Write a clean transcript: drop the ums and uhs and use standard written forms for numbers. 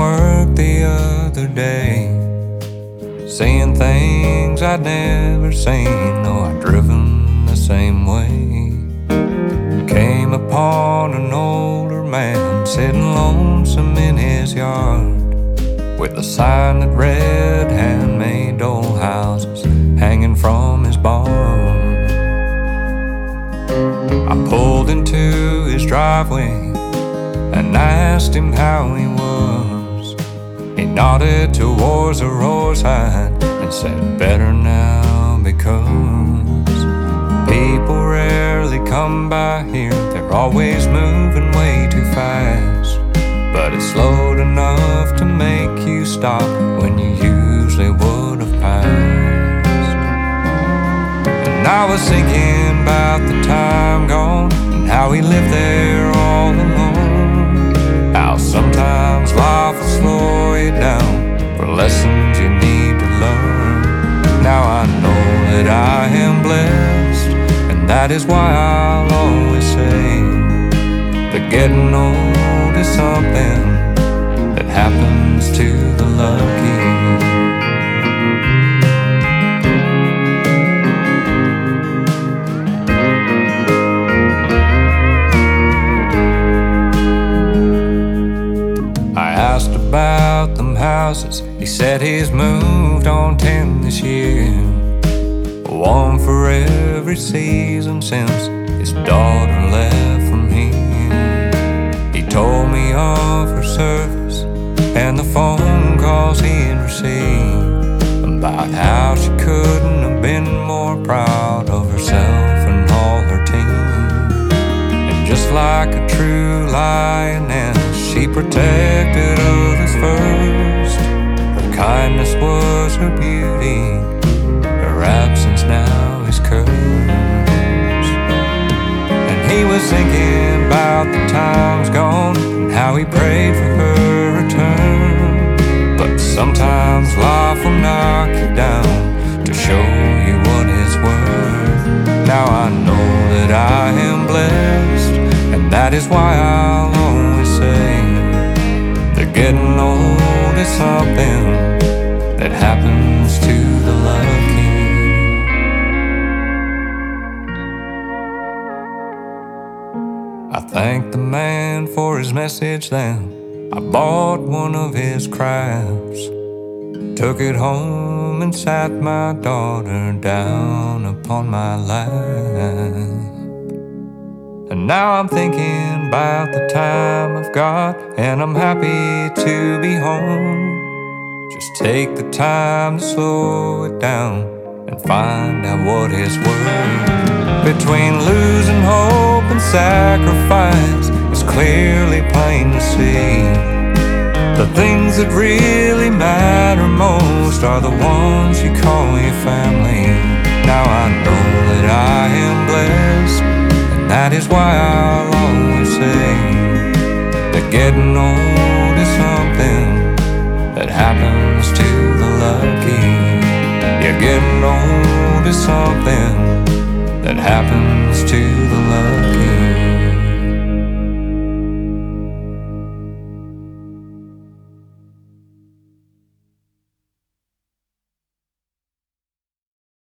work the other day, seeing things I'd never seen, though I'd driven the same way. Came upon an older man sitting lonesome in his yard, with a sign that read handmade doll houses hanging from his barn. I pulled into his driveway and asked him how he was. He nodded towards a roadside and said, "Better now, because people rarely come by here. They're always moving way too fast, but it's slowed enough to make you stop when you usually would have passed." And I was thinking about the time gone and how he lived there all alone, how sometimes life will slow you down for lessons you need to learn. Now I know that I am blessed, and that is why I'll always say that getting old is something that happens to the lucky. I asked about them houses. He said he's moved on 10 this year, one for every season since his daughter left from here. He told me of her service and the phone calls he'd received, about how she couldn't have been more proud of herself and all her team. And just like a true lioness, she protected others first. Her kindness was her beauty, her absence now is cursed. And he was thinking about the times gone and how he prayed for her return. But sometimes life will knock you down to show you what it's worth. Now I know that I am blessed, and that is why I'll always say that getting old is something that happens to the lucky. I thanked the man for his message then. I bought one of his crafts, took it home and sat my daughter down upon my lap. And now I'm thinking about the time I've got, and I'm happy to be home. Just take the time to slow it down and find out what it's worth. Between losing hope and sacrifice, it's clearly plain to see the things that really matter most are the ones you call your family. Now I know that I am blessed, and that is why I'll always say that getting old is something that happens to the lucky. Yeah, getting old is something that happens to the lucky.